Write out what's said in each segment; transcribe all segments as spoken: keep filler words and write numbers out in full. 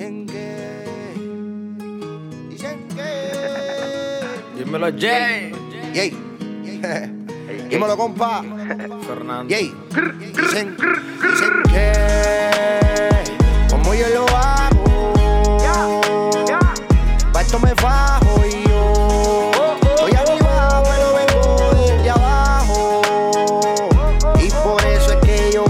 Dicen que, dicen que. Dímelo, Jay. Yey. Dímelo, compa. Fernando. Yey. Dicen, dicen que, como yo lo hago, pa' esto me fajo y yo estoy arriba, pero vengo desde abajo. Y por eso es que yo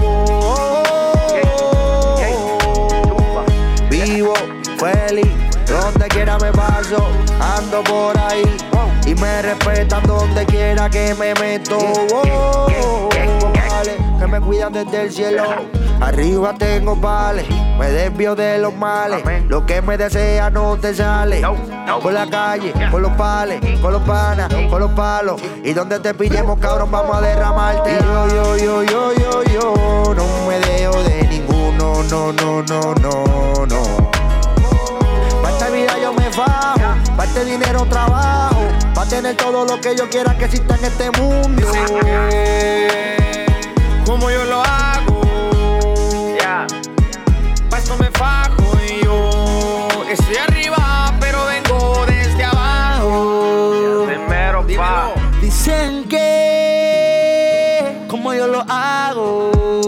vivo feliz, donde quiera me paso, ando por ahí y me respetan donde quiera que me meto. Oh, vale, que me cuidan desde el cielo. Arriba tengo vales, me desvío de los males. Lo que me desea no te sale. Por la calle, con los pales, con los panas, con los palos. Y donde te pillemos, cabrón, vamos a derramarte. Y yo, yo, yo, yo, yo, yo no me dejo de ninguno, no, no, no, no, no. Pa' esta vida yo me fajo, pa' este dinero trabajo, pa' tener todo lo que yo quiera que exista en este mundo. Como yo lo hago, yeah. Pa' esto me fajo y yo estoy arriba, pero vengo desde abajo. Primero, pa. Dicen que como yo lo hago,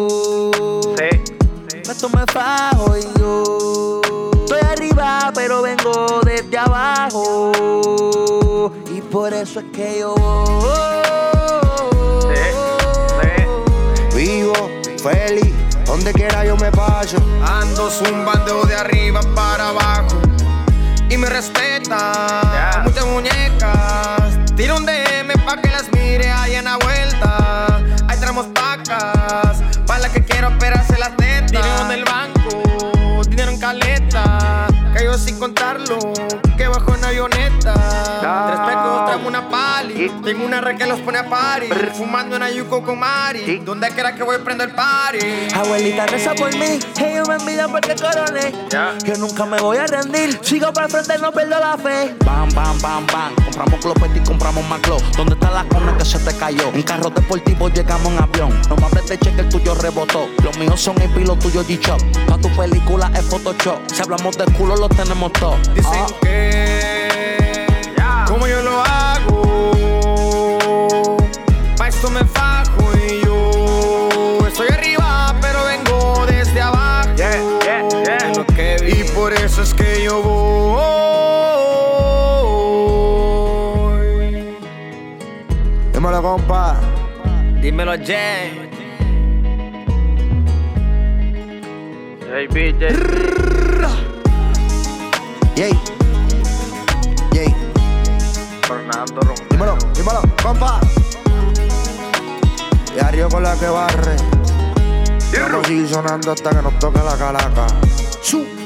Sí. pa' esto me fajo y yo estoy arriba, pero vengo desde abajo. Y por eso es que yo vivo feliz, donde quiera yo me paso. Ando zumbando de arriba para abajo y me respeta. Yeah. Muchas muñecas, tiro un D M pa' que las mire ahí en la vuelta. Hay tramos pacas, pa' la que quiero operarse las tetas. Dinero en el banco, dinero en caleta. Cayó sin contarlo, que bajo en avioneta. No. Tres pecos, traigo una pali. Tengo una re que los pone a party. Fumando en Ayuco con Mari. Donde quiera que voy prendo el party. Abuelita reza por mí, ellos me envidian porque coroné. Yeah. Yo nunca me voy a rendir, sigo para el frente, no pierdo la fe. Bam, bam, bam, bam. Compramos Clopet y compramos Maclo. ¿Dónde está la cona que se te cayó? En carro deportivo llegamos en avión. No me hables de cheque, el tuyo rebotó. Los míos son el los tuyos G-Shop. Pa' tu película es Photoshop. Si hablamos de culo, los tenemos todos. Dicen Ah. que Yeah. como yo lo hago, pa' esto me fajo y yo estoy arriba, pero vengo desde abajo. Yeah, yeah, yeah. Es lo que vi. Y por eso es que yo voy. Dímelo, compa. Dímelo, Jay. Hey, B J. Yey. Yey. Fernando Romero. Dímelo, dímelo, compa. Y arriba con la que barre. Vamos a seguir sonando hasta que nos toque la calaca. Su.